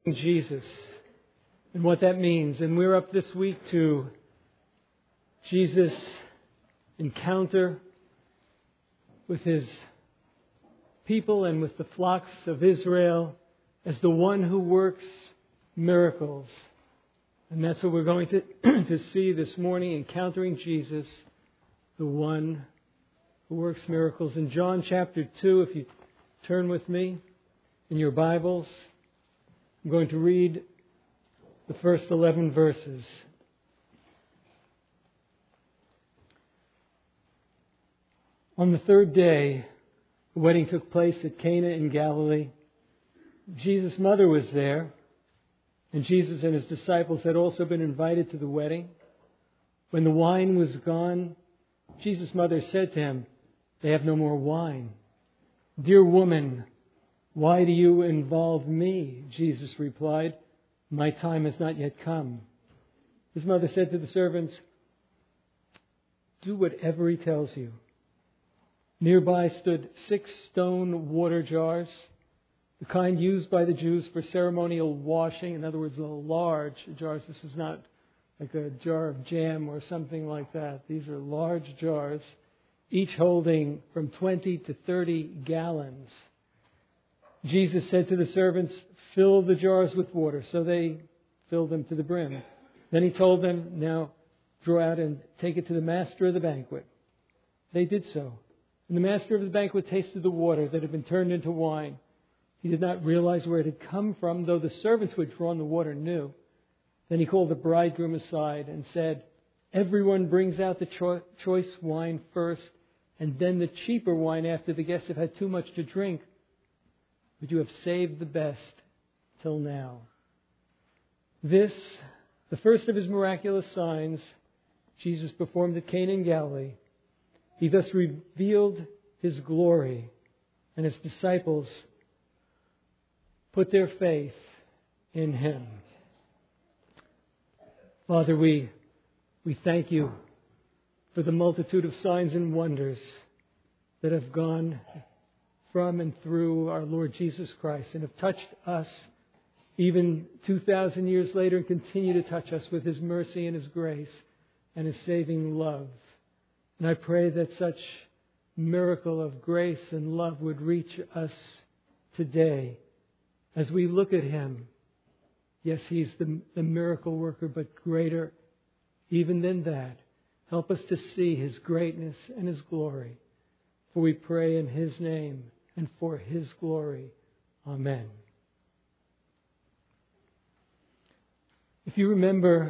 Jesus and what that means. And we're up this week to Jesus' encounter with His people and with the flocks of Israel as the one who works miracles. And that's what we're going to see this morning, encountering Jesus, the one who works miracles. In John chapter 2, if you turn with me in your Bibles, I'm going to read the first 11 verses. On the third day, the wedding took place at Cana in Galilee. Jesus' mother was there, and Jesus and His disciples had also been invited to the wedding. When the wine was gone, Jesus' mother said to Him, "They have no more wine." "Dear woman, why do you involve me?" Jesus replied, "My time has not yet come." His mother said to the servants, "Do whatever He tells you." Nearby stood 6 stone water jars, the kind used by the Jews for ceremonial washing. In other words, the large jars. This is not like a jar of jam or something like that. These are large jars, each holding from 20 to 30 gallons. Jesus said to the servants, "Fill the jars with water." So they filled them to the brim. Then He told them, "Now draw out and take it to the master of the banquet." They did so. And the master of the banquet tasted the water that had been turned into wine. He did not realize where it had come from, though the servants who had drawn the water knew. Then He called the bridegroom aside and said, "Everyone brings out the choice wine first, and then the cheaper wine after the guests have had too much to drink. But you have saved the best till now." This, the first of His miraculous signs, Jesus performed at Cana in Galilee. He thus revealed His glory, and His disciples put their faith in Him. Father, we thank You for the multitude of signs and wonders that have gone from and through our Lord Jesus Christ and have touched us even 2,000 years later and continue to touch us with His mercy and His grace and His saving love. And I pray that such miracle of grace and love would reach us today as we look at Him. Yes, He's the miracle worker, but greater even than that. Help us to see His greatness and His glory. For we pray in His name and for His glory. Amen. If you remember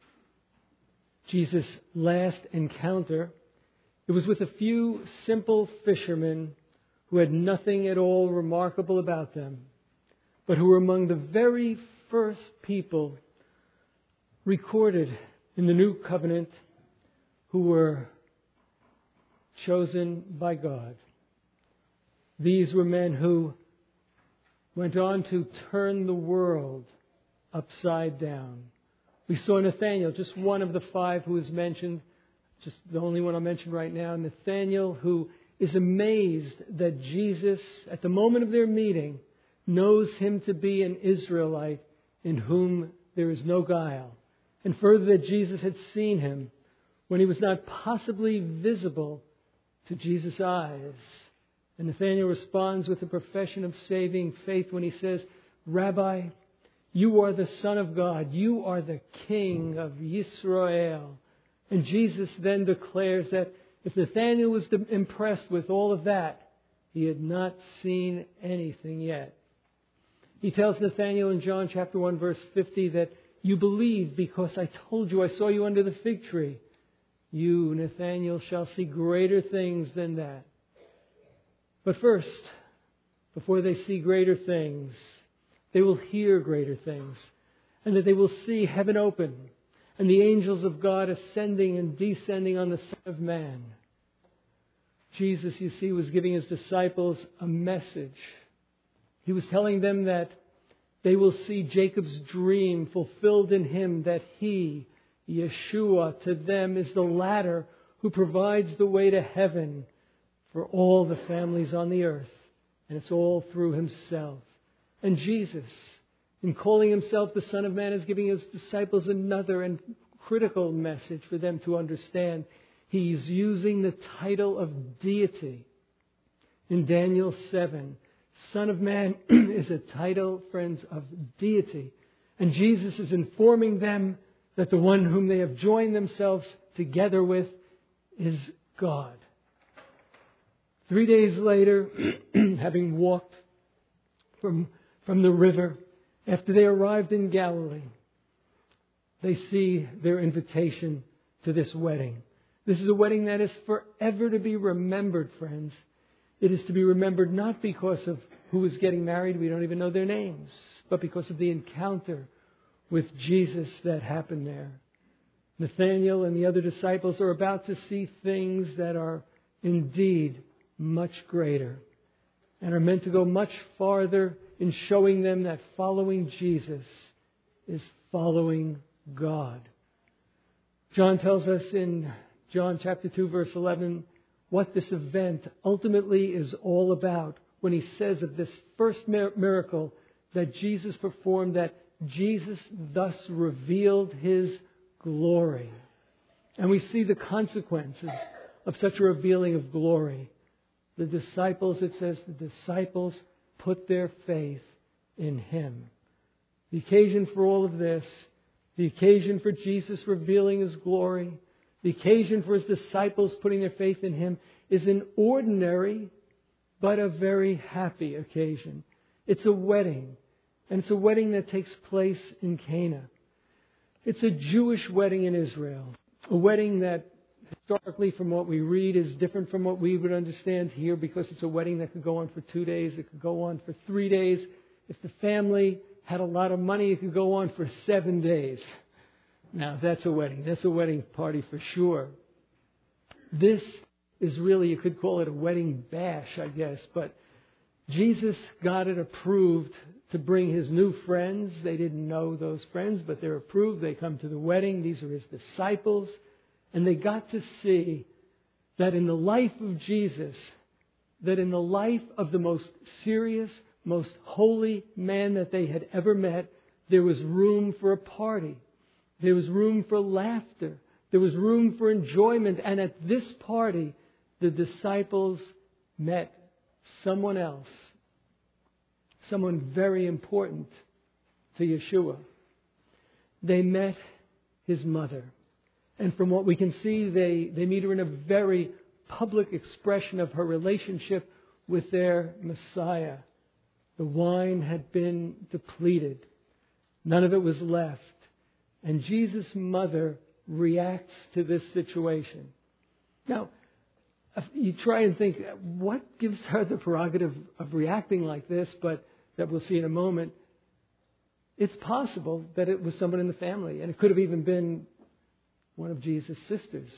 Jesus' last encounter, it was with a few simple fishermen who had nothing at all remarkable about them, but who were among the very first people recorded in the New Covenant who were chosen by God. These were men who went on to turn the world upside down. We saw Nathanael, just one of the 5 who is mentioned, just the only one I'll mention right now. Nathanael, who is amazed that Jesus, at the moment of their meeting, knows him to be an Israelite in whom there is no guile. And further, that Jesus had seen him when he was not possibly visible to Jesus' eyes. And Nathanael responds with a profession of saving faith when he says, "Rabbi, You are the Son of God. You are the King of Yisrael." And Jesus then declares that if Nathanael was impressed with all of that, he had not seen anything yet. He tells Nathanael in John chapter 1 verse 50 that you believe because I told you I saw you under the fig tree. You, Nathanael, shall see greater things than that. But first, before they see greater things, they will hear greater things, and that they will see heaven open and the angels of God ascending and descending on the Son of Man. Jesus, you see, was giving His disciples a message. He was telling them that they will see Jacob's dream fulfilled in Him, that He, Yeshua, to them is the ladder who provides the way to heaven for all the families on the earth. And it's all through Himself. And Jesus, In calling himself the Son of Man, is giving his disciples another and critical message for them to understand. He's using the title of deity. In Daniel 7, Son of Man is a title, friends, of deity. And Jesus is informing them that the one whom they have joined themselves together with is God. 3 days later, having walked from the river, after they arrived in Galilee, they see their invitation to this wedding. This is a wedding that is forever to be remembered, friends. It is to be remembered not because of who is getting married, we don't even know their names, but because of the encounter with Jesus that happened there. Nathanael and the other disciples are about to see things that are indeed much greater and are meant to go much farther in showing them that following Jesus is following God. John tells us in John chapter 2, verse 11, what this event ultimately is all about when he says of this first miracle that Jesus performed, that Jesus thus revealed his glory. And we see the consequences of such a revealing of glory. The disciples, it says, the disciples put their faith in him. The occasion for all of this, the occasion for Jesus revealing his glory, the occasion for his disciples putting their faith in him is an ordinary but a very happy occasion. It's a wedding, and it's a wedding that takes place in Cana. It's a Jewish wedding in Israel, a wedding that historically from what we read is different from what we would understand here because it's a wedding that could go on for 2 days, it could go on for 3 days. If the family had a lot of money, it could go on for 7 days. Now that's a wedding. That's a wedding party for sure. This is really, you could call it a wedding bash, I guess. But Jesus got it approved to bring his new friends. They didn't know those friends, but they're approved. They come to the wedding. These are his disciples. And they got to see that in the life of Jesus, that in the life of the most serious, most holy man that they had ever met, there was room for a party. There was room for laughter. There was room for enjoyment. And at this party, the disciples met someone else, someone very important to Yeshua. They met his mother. And from what we can see, they meet her in a very public expression of her relationship with their Messiah. The wine had been depleted. None of it was left. And Jesus' mother reacts to this situation. Now, you try and think, what gives her the prerogative of reacting like this, but that we'll see in a moment. It's possible that it was someone in the family, and it could have even been one of Jesus' sisters.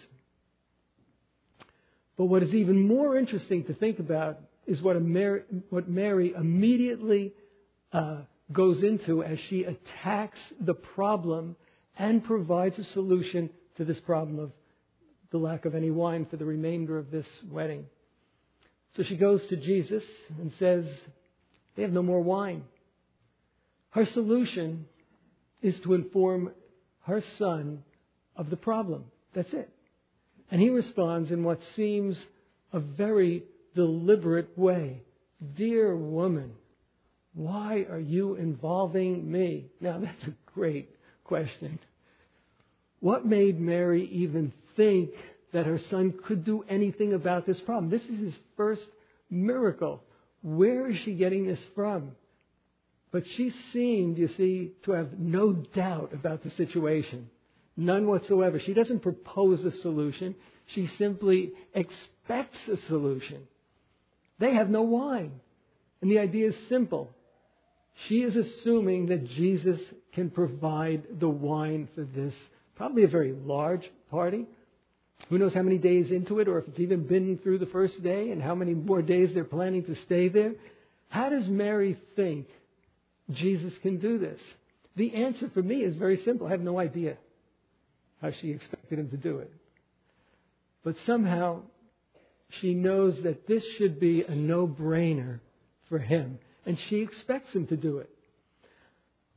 But what is even more interesting to think about is what Mary immediately goes into as she attacks the problem and provides a solution to this problem of the lack of any wine for the remainder of this wedding. So she goes to Jesus and says, they have no more wine. Her solution is to inform her son of the problem. That's it. And he responds in what seems a very deliberate way. Dear woman, why are you involving me? Now that's a great question. What made Mary even think that her son could do anything about this problem? This is his first miracle. Where is she getting this from? But she seemed, you see, to have no doubt about the situation. None whatsoever. She doesn't propose a solution. She simply expects a solution. They have no wine. And the idea is simple. She is assuming that Jesus can provide the wine for this, probably a very large party. Who knows how many days into it, or if it's even been through the first day, and how many more days they're planning to stay there. How does Mary think Jesus can do this? The answer for me is very simple. I have no idea how she expected him to do it. But somehow she knows that this should be a no-brainer for him. And she expects him to do it.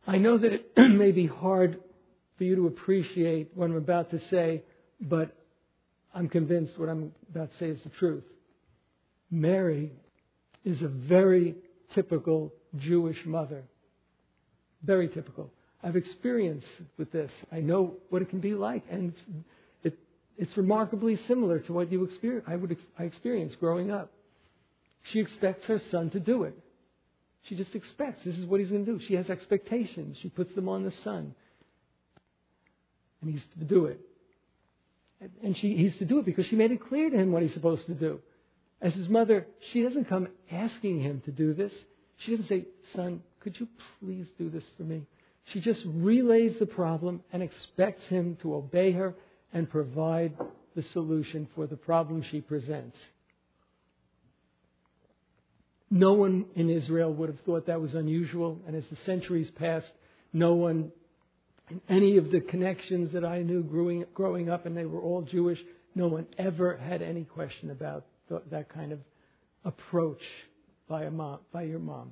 I know that it may be hard for you to appreciate what I'm about to say, but I'm convinced what I'm about to say is the truth. Mary is a very typical Jewish mother. Very typical. I've experienced with this. I know what it can be like, and it's remarkably similar to what I experienced growing up. She expects her son to do it. She just expects this is what he's going to do. She has expectations. She puts them on the son, and he's to do it. And he's to do it because she made it clear to him what he's supposed to do. As his mother, she doesn't come asking him to do this. She doesn't say, "Son, could you please do this for me?" She just relays the problem and expects him to obey her and provide the solution for the problem she presents. No one in Israel would have thought that was unusual, and as the centuries passed, no one in any of the connections that I knew growing up, and they were all Jewish, no one ever had any question about that kind of approach by your mom.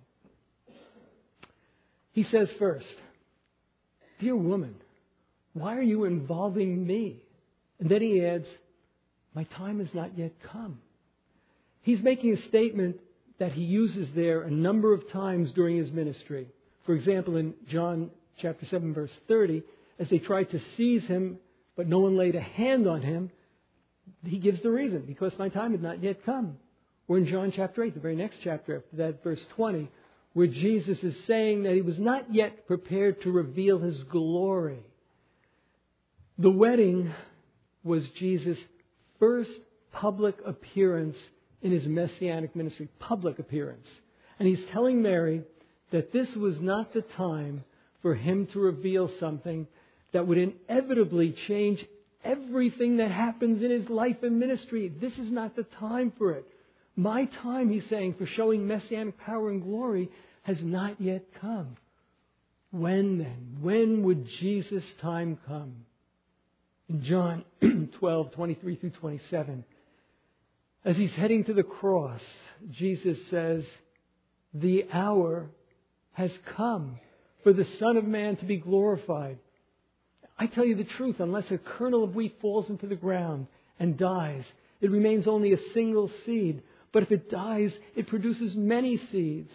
He says first, "Dear woman, why are you involving me?" And then he adds, "My time has not yet come." He's making a statement that he uses there a number of times during his ministry. For example, in John chapter 7, verse 30, as they tried to seize him, but no one laid a hand on him, he gives the reason, because my time had not yet come. Or in John chapter 8, the very next chapter after that, verse 20, where Jesus is saying that he was not yet prepared to reveal his glory. The wedding was Jesus' first public appearance in his messianic ministry, public appearance. And he's telling Mary that this was not the time for him to reveal something that would inevitably change everything that happens in his life and ministry. This is not the time for it. My time, he's saying, for showing messianic power and glory has not yet come. When then? When would Jesus' time come? In John 12, 23 through 27, as he's heading to the cross, Jesus says, "The hour has come for the Son of Man to be glorified." I tell you the truth, unless a kernel of wheat falls into the ground and dies, it remains only a single seed. But if it dies, it produces many seeds.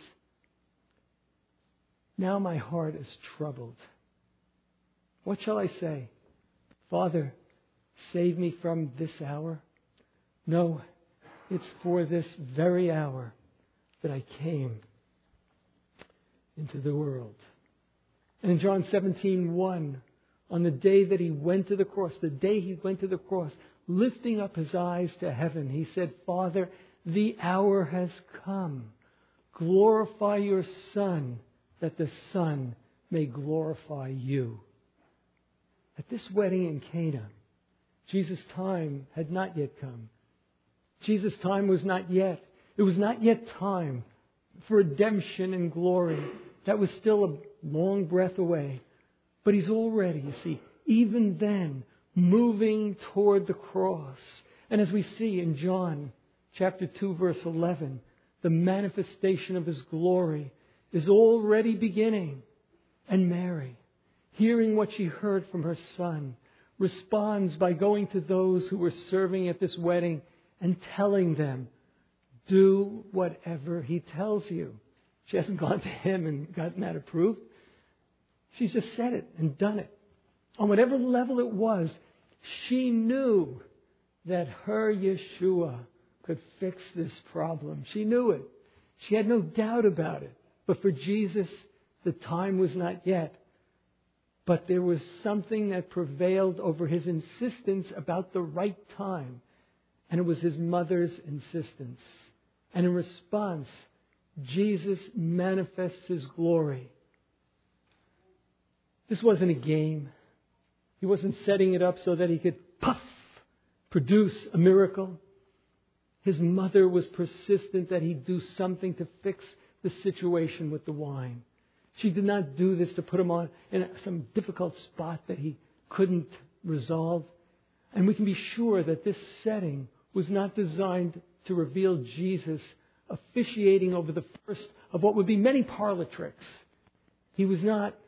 Now my heart is troubled. What shall I say? Father, save me from this hour? No, it's for this very hour that I came into the world. And in John 17:1, on the day that he went to the cross, lifting up his eyes to heaven, he said, "Father, the hour has come. Glorify your Son, that the Son may glorify you." At this wedding in Cana, Jesus' time had not yet come. Jesus' time was not yet. It was not yet time for redemption and glory. That was still a long breath away. But he's already, you see, even then, moving toward the cross. And as we see in John chapter 2, verse 11, the manifestation of his glory is already beginning. And Mary, hearing what she heard from her son, responds by going to those who were serving at this wedding and telling them, "Do whatever he tells you." She hasn't gone to him and gotten that approved. She's just said it and done it. On whatever level it was, she knew that her Yeshua could fix this problem. She knew it. She had no doubt about it. But for Jesus, the time was not yet. But there was something that prevailed over his insistence about the right time. And it was his mother's insistence. And in response, Jesus manifests his glory. This wasn't a game. He wasn't setting it up so that he could produce a miracle. His mother was persistent that he do something to fix the situation with the wine. She did not do this to put him on in some difficult spot that he couldn't resolve. And we can be sure that this setting was not designed to reveal Jesus officiating over the first of what would be many parlor tricks. He was not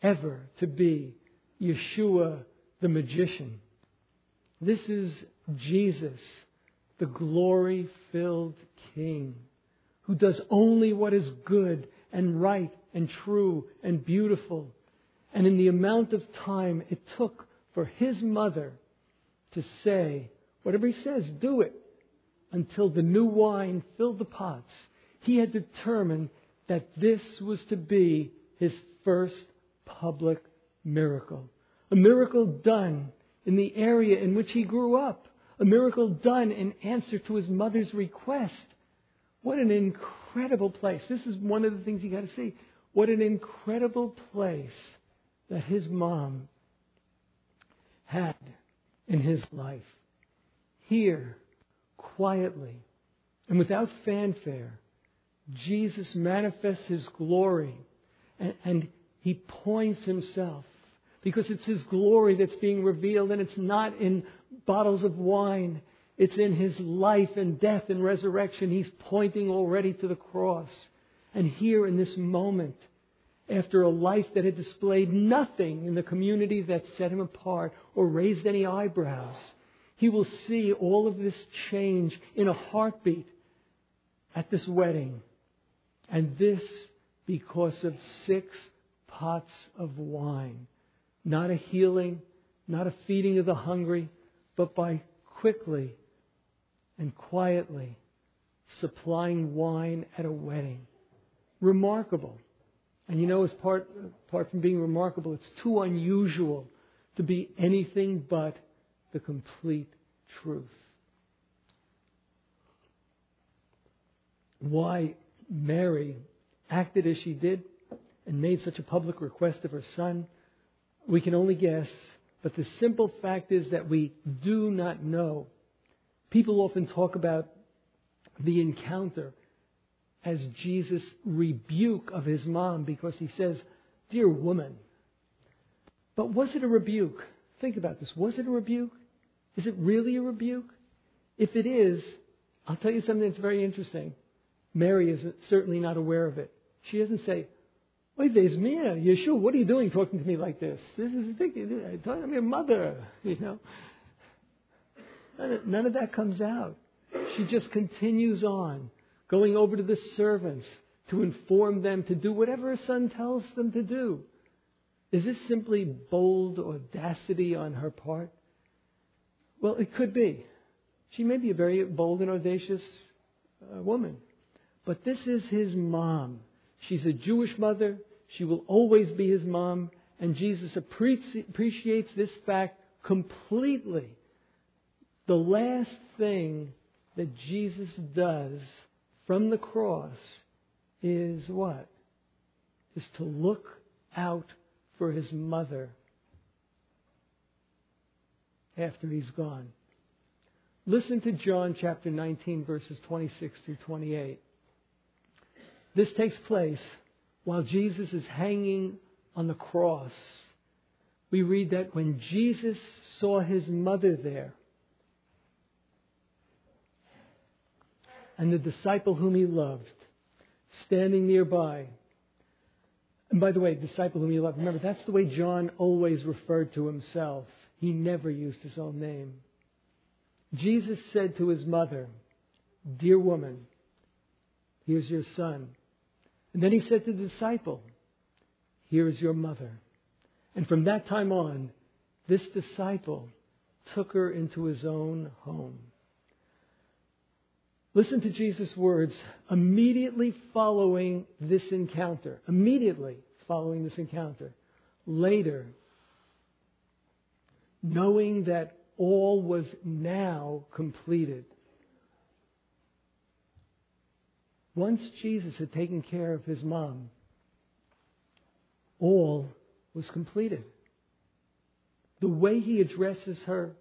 ever to be Yeshua the magician. This is Jesus, the glory-filled King, who does only what is good and right and true and beautiful. And in the amount of time it took for His mother to say, whatever He says, do it, until the new wine filled the pots, He had determined that this was to be His first public miracle. A miracle done in the area in which He grew up. A miracle done in answer to His mother's request. What an incredible place. This is one of the things you got to see. What an incredible place that His mom had in His life. Here, quietly and without fanfare, Jesus manifests His glory, and He points Himself, because it's His glory that's being revealed, and it's not in bottles of wine. It's in His life and death and resurrection. He's pointing already to the cross. And here in this moment, after a life that had displayed nothing in the community that set Him apart or raised any eyebrows, He will see all of this change in a heartbeat at this wedding. And this because of 6 pots of wine. Not a healing, not a feeding of the hungry, but by quickly and quietly supplying wine at a wedding. Remarkable. And you know, apart from being remarkable, it's too unusual to be anything but the complete truth. Why Mary acted as she did and made such a public request of her son, we can only guess. But the simple fact is that we do not know. People often talk about the encounter as Jesus' rebuke of His mom, because He says, "Dear woman." But was it a rebuke? Think about this. Was it a rebuke? Is it really a rebuke? If it is, I'll tell you something that's very interesting. Mary is certainly not aware of it. She doesn't say, "Oy vez mia, Yeshua, what are you doing talking to me like this? This is ridiculous. I'm your mother," you know. None of that comes out. She just continues on, going over to the servants to inform them to do whatever her son tells them to do. Is this simply bold audacity on her part? Well, it could be. She may be a very bold and audacious woman. But this is His mom. She's a Jewish mother. She will always be His mom. And Jesus appreciates this fact completely. The last thing that Jesus does from the cross is what? Is to look out for His mother after He's gone. Listen to John chapter 19, verses 26 through 28. This takes place while Jesus is hanging on the cross. We read that when Jesus saw His mother there, and the disciple whom He loved standing nearby. And by the way, disciple whom He loved, remember, that's the way John always referred to himself. He never used his own name. Jesus said to His mother, "Dear woman, here's your son." And then He said to the disciple, "Here is your mother." And from that time on, this disciple took her into His own home. Listen to Jesus' words immediately following this encounter. Immediately following this encounter. Later, knowing that all was now completed. Once Jesus had taken care of His mom, all was completed. The way He addresses her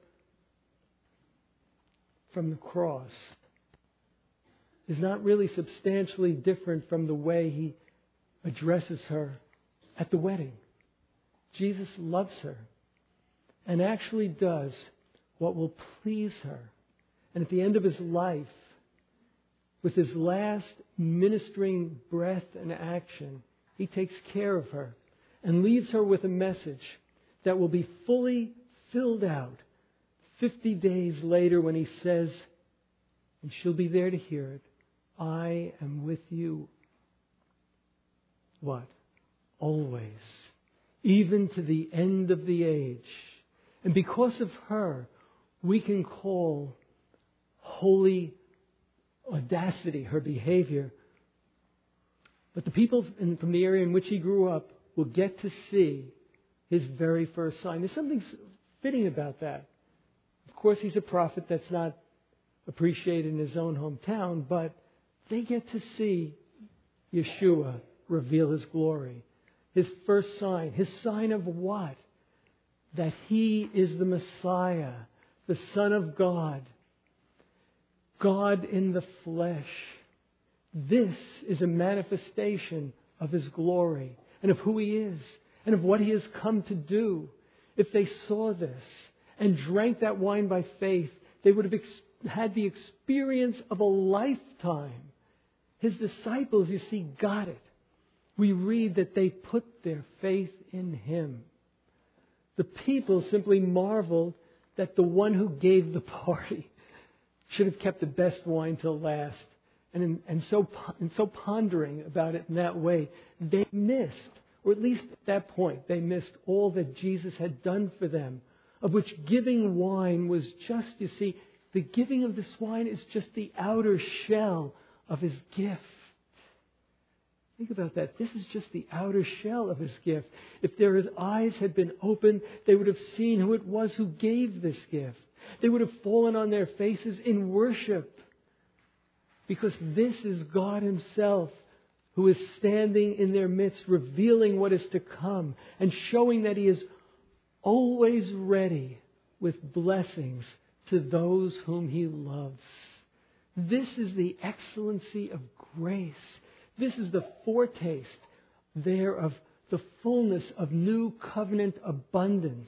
from the cross is not really substantially different from the way He addresses her at the wedding. Jesus loves her and actually does what will please her. And at the end of His life, with His last ministering breath and action, He takes care of her. and leaves her with a message that will be fully filled out 50 days later when he says, and she'll be there to hear it, I am with you. What? Always. Even to the end of the age. And because of her, we can call holy audacity her behavior. But the people from the area in which he grew up will get to see his very first sign. There's something fitting about that. Of course, he's a prophet that's not appreciated in his own hometown, but they get to see Yeshua reveal his glory. His first sign. His sign of what? That he is the Messiah, the Son of God. God in the flesh. This is a manifestation of his glory and of who he is and of what he has come to do. If they saw this and drank that wine by faith, they would have had the experience of a lifetime. His disciples, you see, got it. We read that they put their faith in him. The people simply marveled that the one who gave the party should have kept the best wine till last. And so pondering about it in that way, they missed, or at least at that point, they missed all that Jesus had done for them, of which giving wine was just, you see, the giving of this wine is just the outer shell of his gift. Think about that. This is just the outer shell of his gift. If their eyes had been opened, they would have seen who it was who gave this gift. They would have fallen on their faces in worship. Because this is God himself who is standing in their midst, revealing what is to come and showing that he is always ready with blessings to those whom he loves. This is the excellency of grace. This is the foretaste there of the fullness of new covenant abundance.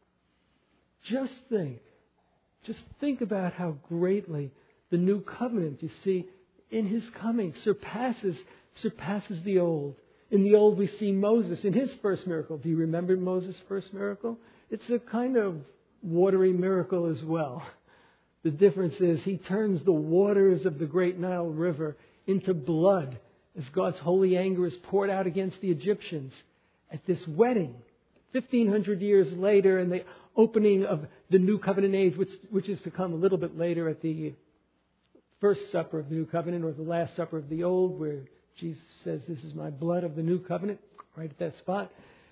Just think about how greatly the new covenant, you see, in his coming surpasses the old. In the old we see Moses in his first miracle. Do you remember Moses' first miracle? It's a kind of watery miracle as well. The difference is he turns the waters of the great Nile River into blood as God's holy anger is poured out against the Egyptians at this wedding 1,500 years later, and the opening of the New Covenant age, which is to come a little bit later at the First Supper of the New Covenant, or the Last Supper of the Old, where Jesus says, this is my blood of the New Covenant, right at that spot.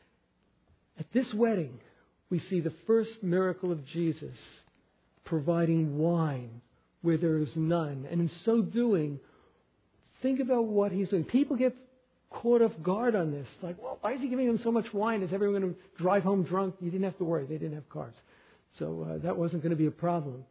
At this wedding, we see the first miracle of Jesus providing wine where there is none. And in so doing, think about what he's doing. People get caught off guard on this. Like, well, why is he giving them so much wine? Is everyone going to drive home drunk? You didn't have to worry. They didn't have cars. So that wasn't going to be a problem.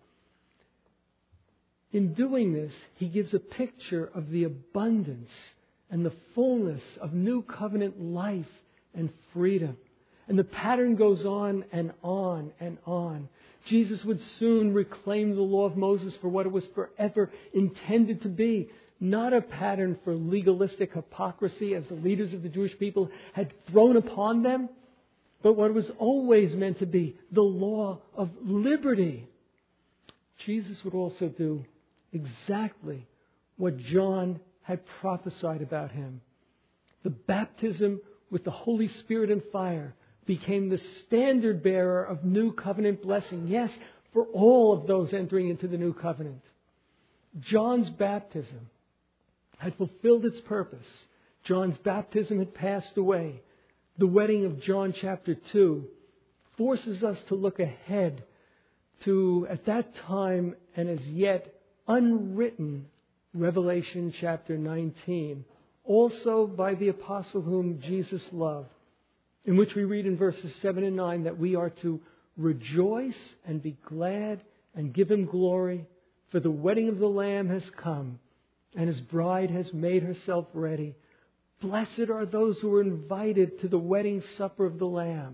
In doing this, he gives a picture of the abundance and the fullness of new covenant life and freedom. And the pattern goes on and on and on. Jesus would soon reclaim the law of Moses for what it was forever intended to be. Not a pattern for legalistic hypocrisy as the leaders of the Jewish people had thrown upon them, but what it was always meant to be, the law of liberty. Jesus would also do exactly what John had prophesied about him. The baptism with the Holy Spirit and fire became the standard bearer of new covenant blessing. Yes, for all of those entering into the new covenant. John's baptism had fulfilled its purpose. John's baptism had passed away. The wedding of John chapter 2 forces us to look ahead to, at that time and as yet unwritten, Revelation chapter 19, also by the apostle whom Jesus loved, in which we read in verses 7 and 9 that we are to rejoice and be glad and give him glory, for the wedding of the Lamb has come, and his bride has made herself ready. Blessed are those who are invited to the wedding supper of the Lamb.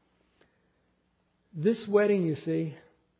This wedding, you see,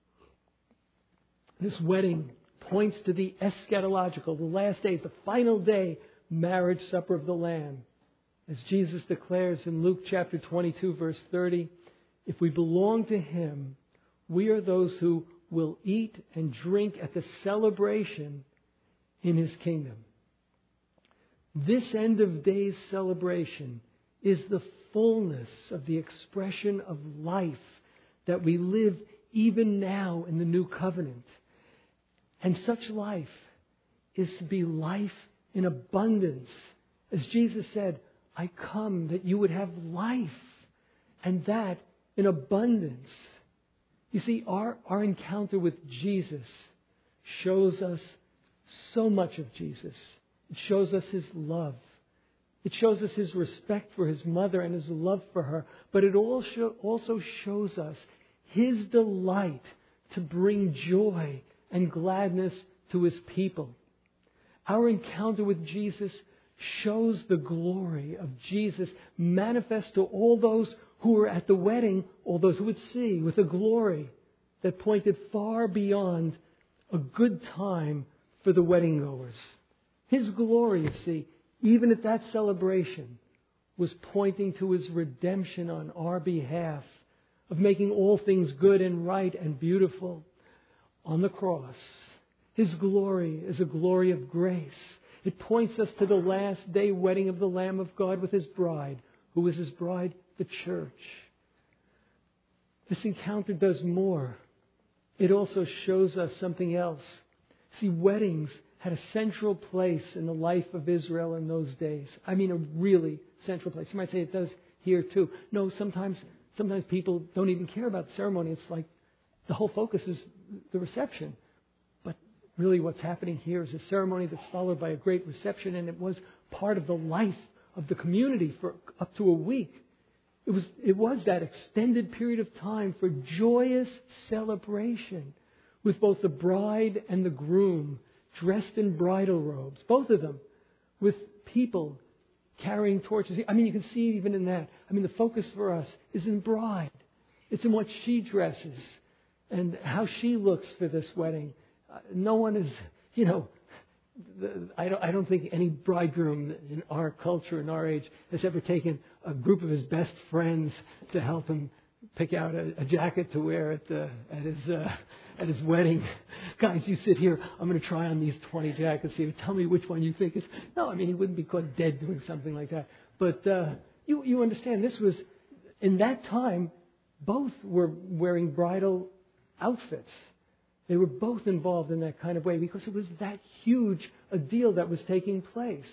this wedding points to the eschatological, the last days, the final day marriage supper of the Lamb. As Jesus declares in Luke chapter 22, verse 30, if we belong to Him, we are those who will eat and drink at the celebration in His kingdom. This end of days celebration is the fullness of the expression of life that we live even now in the new covenant. And such life is to be life in abundance. As Jesus said, I come that you would have life, and that in abundance. You see, our encounter with Jesus shows us so much of Jesus. It shows us His love. It shows us His respect for His mother and His love for her. But it also shows us His delight to bring joy and gladness to His people. Our encounter with Jesus shows the glory of Jesus manifest to all those who were at the wedding, all those who would see, with a glory that pointed far beyond a good time for the wedding goers. His glory, you see, even at that celebration, was pointing to His redemption on our behalf, of making all things good and right and beautiful on the cross. His glory is a glory of grace. It points us to the last day wedding of the Lamb of God with His bride. Who is His bride? The church. This encounter does more. It also shows us something else. See, weddings had a central place in the life of Israel in those days. I mean, a really central place. You might say it does here too. No, sometimes people don't even care about the ceremony. It's like the whole focus is the reception. But really what's happening here is a ceremony that's followed by a great reception, and it was part of the life of the community for up to a week. It was that extended period of time for joyous celebration with both the bride and the groom dressed in bridal robes, both of them, with people carrying torches. I mean, you can see even in that. I mean, the focus for us is in bride. It's in what she dresses and how she looks for this wedding. No one is, I don't think any bridegroom in our culture, in our age, has ever taken a group of his best friends to help him pick out a jacket to wear at his wedding. Guys, you sit here. I'm going to try on these 20 jackets here. Tell me which one you think is. No, I mean, he wouldn't be caught dead doing something like that. But you understand, this was, in that time, both were wearing bridal outfits. They were both involved in that kind of way because it was that huge a deal that was taking place.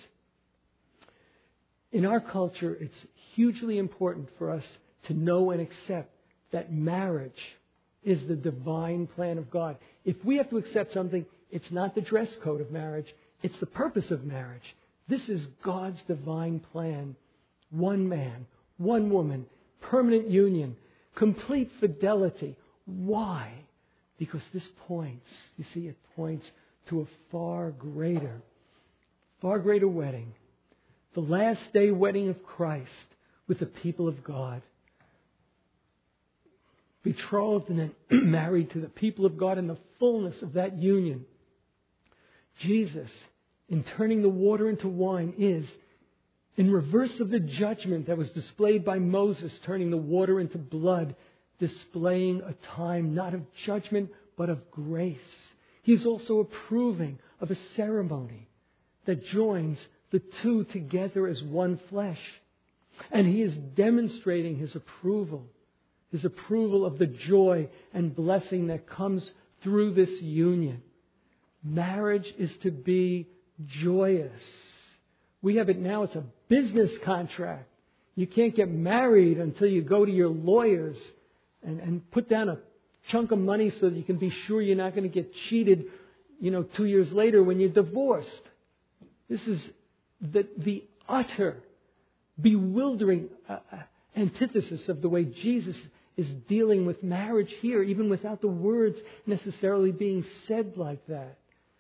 In our culture, it's hugely important for us to know and accept that marriage is the divine plan of God. If we have to accept something, it's not the dress code of marriage, it's the purpose of marriage. This is God's divine plan. One man, one woman, permanent union, complete fidelity. Why? Because this points, you see, it points to a far greater wedding. The last day wedding of Christ with the people of God. Betrothed and then married to the people of God in the fullness of that union. Jesus, in turning the water into wine, is in reverse of the judgment that was displayed by Moses, turning the water into blood, displaying a time not of judgment, but of grace. He's also approving of a ceremony that joins the two together as one flesh. And He is demonstrating His approval of the joy and blessing that comes through this union. Marriage is to be joyous. We have it now, it's a business contract. You can't get married until you go to your lawyers and put down a chunk of money so that you can be sure you're not going to get cheated, 2 years later when you're divorced. This is the utter, bewildering antithesis of the way Jesus is dealing with marriage here, even without the words necessarily being said like that.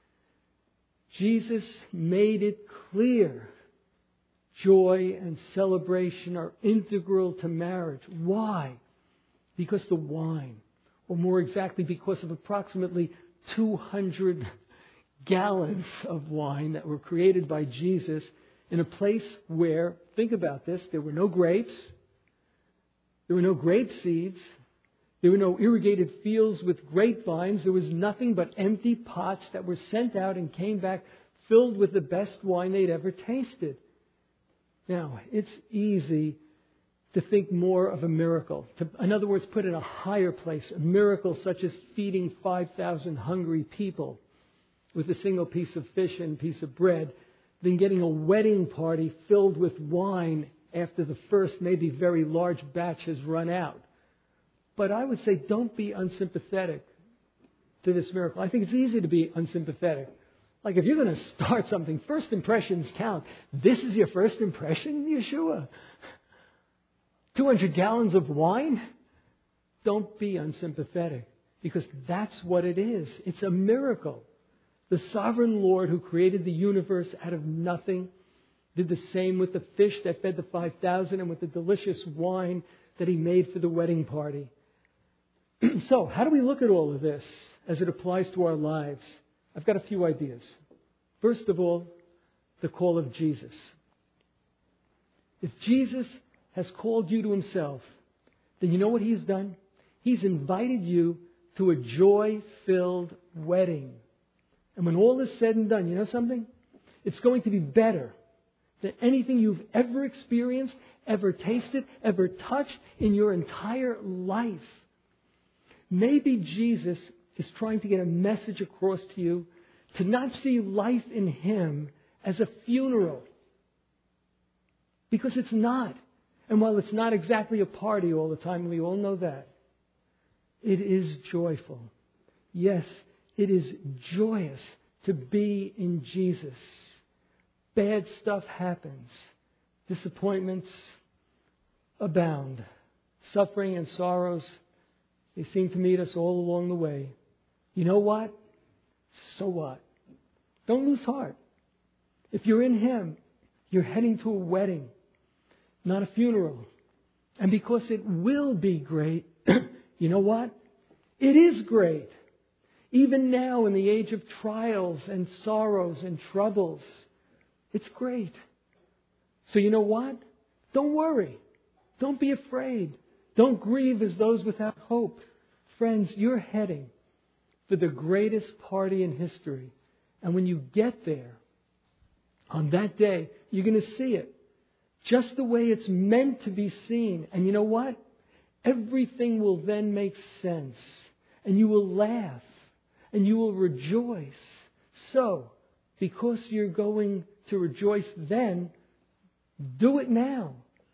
Jesus made it clear. Joy and celebration are integral to marriage. Why? Because the wine, or more exactly because of approximately 200 gallons of wine that were created by Jesus, in a place where, think about this, there were no grapes, there were no grape seeds, there were no irrigated fields with grapevines, there was nothing but empty pots that were sent out and came back filled with the best wine they'd ever tasted. Now, it's easy to think more of a miracle. In other words, put in a higher place, a miracle such as feeding 5,000 hungry people with a single piece of fish and piece of bread, than getting a wedding party filled with wine after the first, maybe very large batch has run out. But I would say don't be unsympathetic to this miracle. I think it's easy to be unsympathetic. Like if you're going to start something, first impressions count. This is your first impression, Yeshua? 200 gallons of wine? Don't be unsympathetic, because that's what it is. It's a miracle. The sovereign Lord who created the universe out of nothing did the same with the fish that fed the 5,000 and with the delicious wine that He made for the wedding party. So, how do we look at all of this as it applies to our lives? I've got a few ideas. First of all, the call of Jesus. If Jesus has called you to Himself, then you know what He's done? He's invited you to a joy-filled wedding. And when all is said and done, you know something? It's going to be better than anything you've ever experienced, ever tasted, ever touched in your entire life. Maybe Jesus is trying to get a message across to you to not see life in Him as a funeral. Because it's not. And while it's not exactly a party all the time, we all know that, it is joyful. Yes, it is joyous to be in Jesus. Bad stuff happens. Disappointments abound. Suffering and sorrows, they seem to meet us all along the way. You know what? So what? Don't lose heart. If you're in Him, you're heading to a wedding, not a funeral. And because it will be great, you know what? It is great. Even now in the age of trials and sorrows and troubles, it's great. So you know what? Don't worry. Don't be afraid. Don't grieve as those without hope. Friends, you're heading for the greatest party in history. And when you get there, on that day, you're going to see it just the way it's meant to be seen. And you know what? Everything will then make sense. And you will laugh. And you will rejoice. So, because you're going to rejoice then, do it now.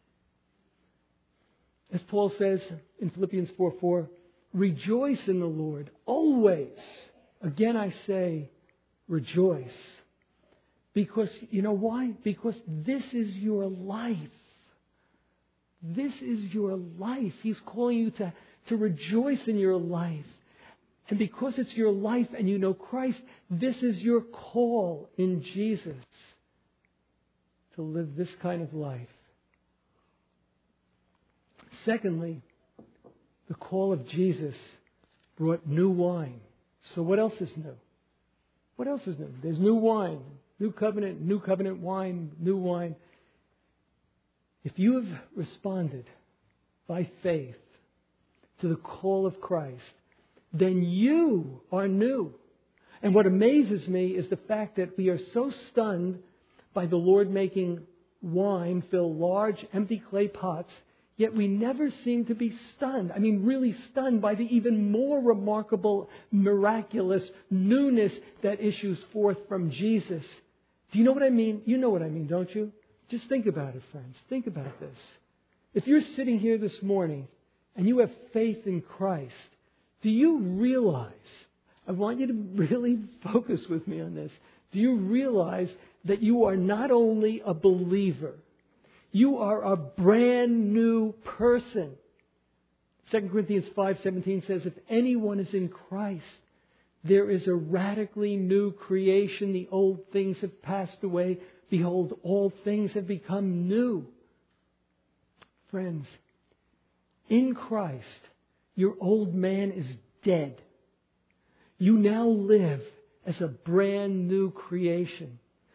As Paul says in Philippians 4:4, rejoice in the Lord always. Again I say, rejoice. Because, you know why? Because this is your life. This is your life. He's calling you to rejoice in your life. And because it's your life and you know Christ, this is your call in Jesus to live this kind of life. Secondly, the call of Jesus brought new wine. So what else is new? What else is new? There's new wine, new covenant wine, new wine. If you have responded by faith to the call of Christ, then you are new. And what amazes me is the fact that we are so stunned by the Lord making wine fill large, empty clay pots, yet we never seem to be stunned. I mean, really stunned by the even more remarkable, miraculous newness that issues forth from Jesus. Do you know what I mean? You know what I mean, don't you? Just think about it, friends. Think about this. If you're sitting here this morning and you have faith in Christ, do you realize, I want you to really focus with me on this, do you realize that you are not only a believer, you are a brand new person? 2 Corinthians 5:17 says, if anyone is in Christ, there is a radically new creation. The old things have passed away. Behold, all things have become new. Friends, in Christ, your old man is dead. You now live as a brand new creation.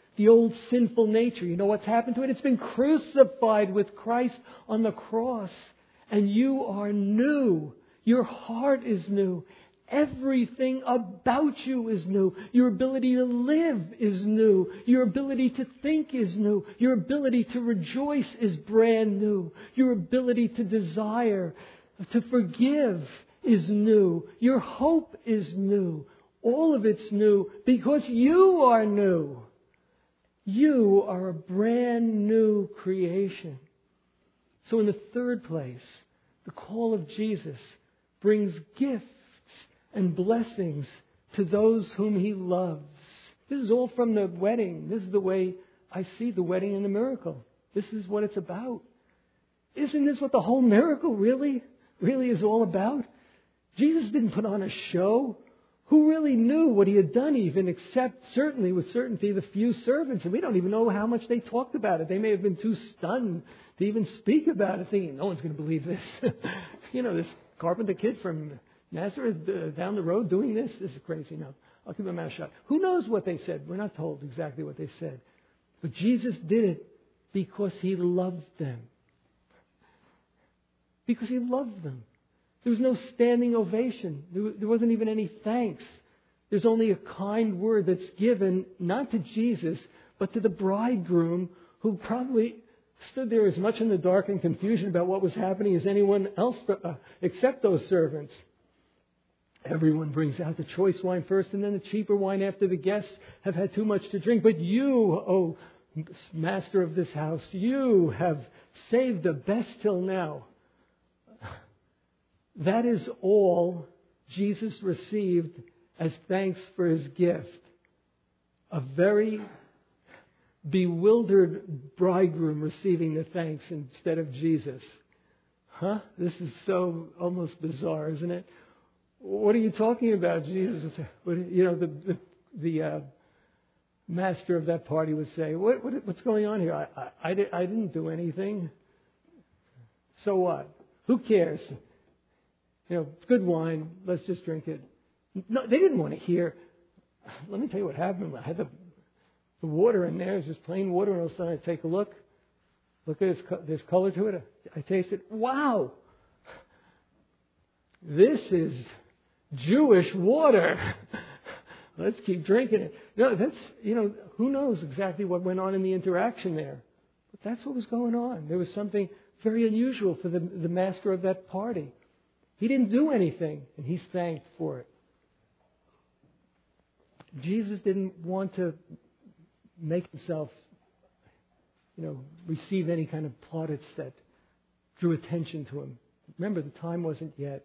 The old sinful nature, you know what's happened to it? It's been crucified with Christ on the cross. And you are new. Your heart is new. Everything about you is new. Your ability to live is new. Your ability to think is new. Your ability to rejoice is brand new. Your ability to desire, to forgive is new. Your hope is new. All of it's new because you are new. You are a brand new creation. So in the third place, the call of Jesus brings gifts and blessings to those whom He loves. This is all from the wedding. This is the way I see the wedding and the miracle. This is what it's about. Isn't this what the whole miracle really is all about? Jesus didn't put on a show. Who really knew what He had done even, except certainly with certainty the few servants? And we don't even know how much they talked about it. They may have been too stunned to even speak about it, thinking, no one's going to believe this. This carpenter kid from Nazareth down the road doing this? This is crazy. No, I'll keep my mouth shut. Who knows what they said? We're not told exactly what they said. But Jesus did it because He loved them. Because He loved them. There was no standing ovation. There wasn't even any thanks. There's only a kind word that's given, not to Jesus, but to the bridegroom, who probably stood there as much in the dark and confusion about what was happening as anyone else except those servants. Everyone brings out the choice wine first and then the cheaper wine after the guests have had too much to drink. But you, O master of this house, you have saved the best till now. That is all Jesus received as thanks for His gift. A very bewildered bridegroom receiving the thanks instead of Jesus. This is so almost bizarre, isn't it? What are you talking about, Jesus? The master of that party would say, what's going on here? I didn't do anything. So what? Who cares? It's good wine. Let's just drink it. No, they didn't want to hear. Let me tell you what happened. I had the water in there. It's just plain water. And all of a sudden I take a look. Look at it. There's color to it. I taste it. Wow. This is Jewish water. Let's keep drinking it. No, who knows exactly what went on in the interaction there. But that's what was going on. There was something very unusual for the master of that party. He didn't do anything, and He's thanked for it. Jesus didn't want to make Himself, receive any kind of plaudits that drew attention to Him. Remember, the time wasn't yet.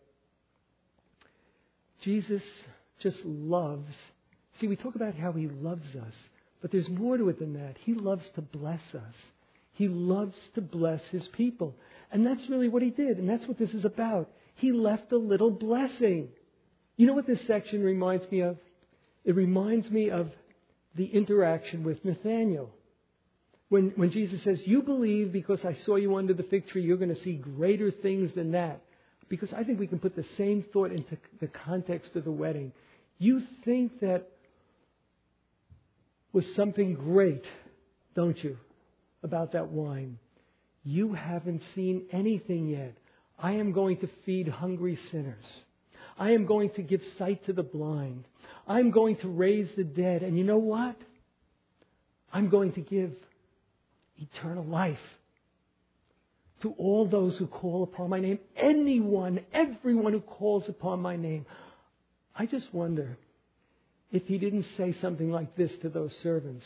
Jesus just loves. See, we talk about how He loves us, but there's more to it than that. He loves to bless us. He loves to bless His people. And that's really what He did, and that's what this is about. He left a little blessing. You know what this section reminds me of? It reminds me of the interaction with Nathanael. When Jesus says, you believe because I saw you under the fig tree, you're going to see greater things than that. Because I think we can put the same thought into the context of the wedding. You think that was something great, don't you, about that wine? You haven't seen anything yet. I am going to feed hungry sinners. I am going to give sight to the blind. I'm going to raise the dead. And you know what? I'm going to give eternal life to all those who call upon my name. Anyone, everyone who calls upon my name. I just wonder if He didn't say something like this to those servants.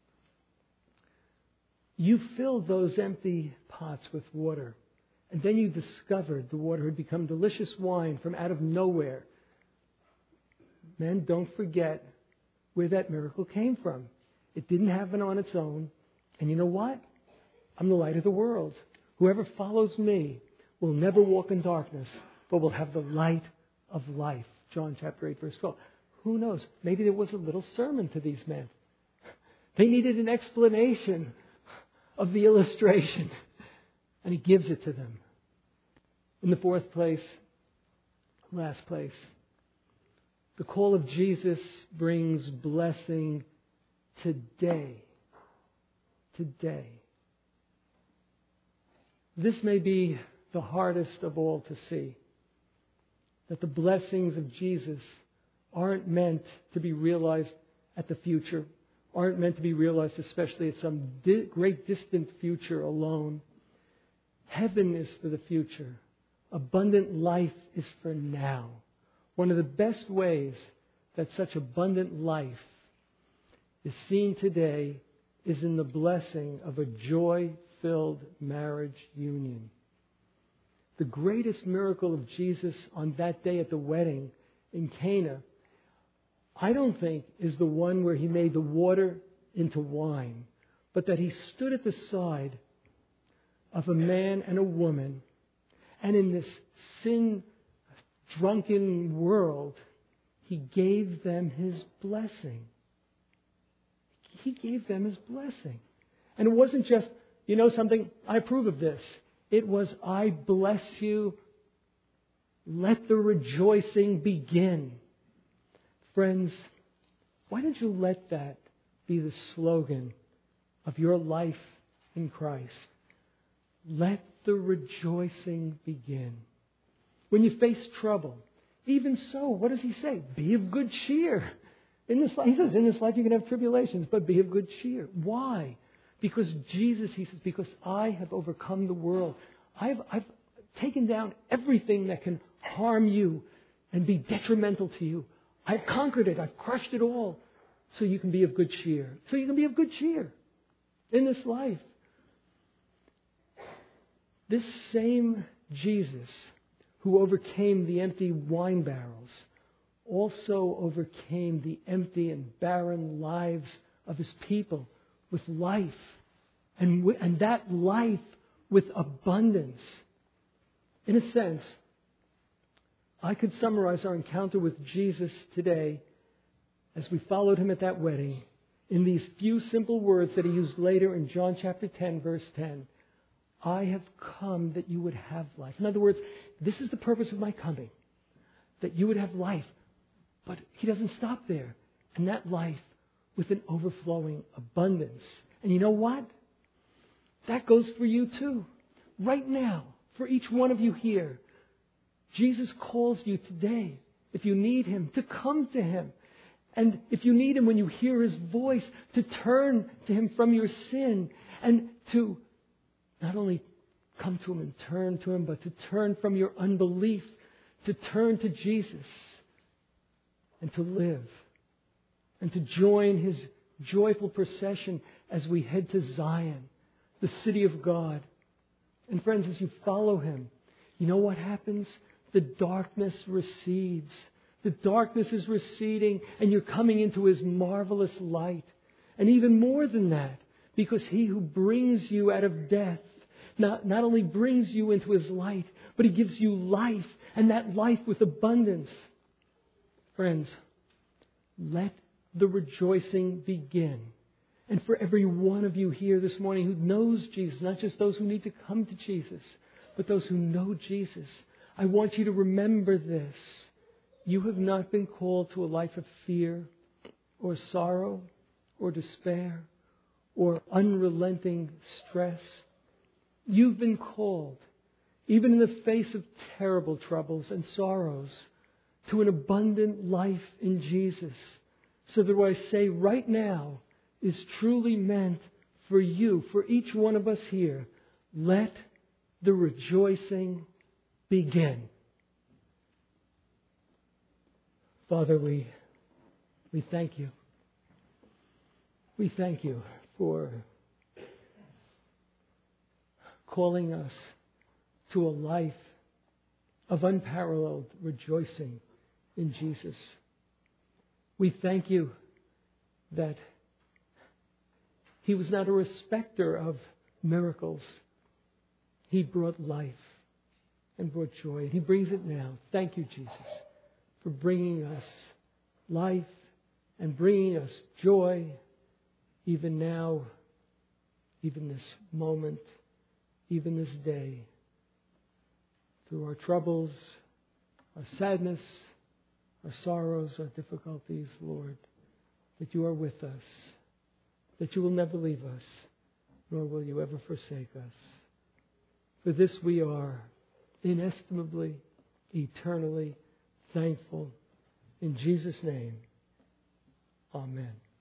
You filled those empty pots with water. And then you discovered the water had become delicious wine from out of nowhere. Men, don't forget where that miracle came from. It didn't happen on its own. And you know what? I'm the light of the world. Whoever follows me will never walk in darkness, but will have the light of life. John chapter 8, verse 12. Who knows? Maybe there was a little sermon to these men. They needed an explanation of the illustration. And He gives it to them. In the fourth place, last place, the call of Jesus brings blessing today. today. This may be the hardest of all to see. That the blessings of Jesus aren't meant to be realized at the future, aren't meant to be realized especially at some great distant future alone. Heaven is for the future. Abundant life is for now. One of the best ways that such abundant life is seen today is in the blessing of a joy-filled marriage union. The greatest miracle of Jesus on that day at the wedding in Cana, I don't think is the one where He made the water into wine, but that He stood at the side of a man and a woman, and in this sin-drunken world, He gave them His blessing. He gave them His blessing. And it wasn't just, you know something, I approve of this. It was, I bless you. Let the rejoicing begin. Friends, why don't you let that be the slogan of your life in Christ? Let the rejoicing begin. When you face trouble, even so, what does He say? Be of good cheer. In this life, He says, in this life you can have tribulations, but be of good cheer. Why? Because Jesus, He says, because I have overcome the world. I've taken down everything that can harm you and be detrimental to you. I've conquered it. I've crushed it all. So you can be of good cheer. So you can be of good cheer in this life. This same Jesus who overcame the empty wine barrels also overcame the empty and barren lives of His people with life. And that life with abundance. In a sense, I could summarize our encounter with Jesus today as we followed Him at that wedding in these few simple words that He used later in John chapter 10, verse 10. I have come that you would have life. In other words, this is the purpose of my coming, that you would have life. But He doesn't stop there. And that life with an overflowing abundance. And you know what? That goes for you too. Right now, for each one of you here, Jesus calls you today, if you need Him, to come to Him. And if you need Him when you hear His voice, to turn to Him from your sin and to not only come to Him and turn to Him, but to turn from your unbelief, to turn to Jesus and to live and to join His joyful procession as we head to Zion, the city of God. And friends, as you follow Him, you know what happens? The darkness recedes. The darkness is receding and you're coming into His marvelous light. And even more than that, because He who brings you out of death not only brings you into His light, but He gives you life, and that life with abundance. Friends, let the rejoicing begin. And for every one of you here this morning who knows Jesus, not just those who need to come to Jesus, but those who know Jesus, I want you to remember this. You have not been called to a life of fear or sorrow or despair or unrelenting stress. You've been called, even in the face of terrible troubles and sorrows, to an abundant life in Jesus. So that what I say right now is truly meant for you, for each one of us here. Let the rejoicing begin. Father, we thank You. We thank You for calling us to a life of unparalleled rejoicing in Jesus. We thank You that He was not a respecter of miracles. He brought life and brought joy. And He brings it now. Thank You, Jesus, for bringing us life and bringing us joy even now, even this moment, even this day. Through our troubles, our sadness, our sorrows, our difficulties, Lord, that You are with us, that You will never leave us, nor will you ever forsake us. For this we are inestimably, eternally thankful. In Jesus' name, amen.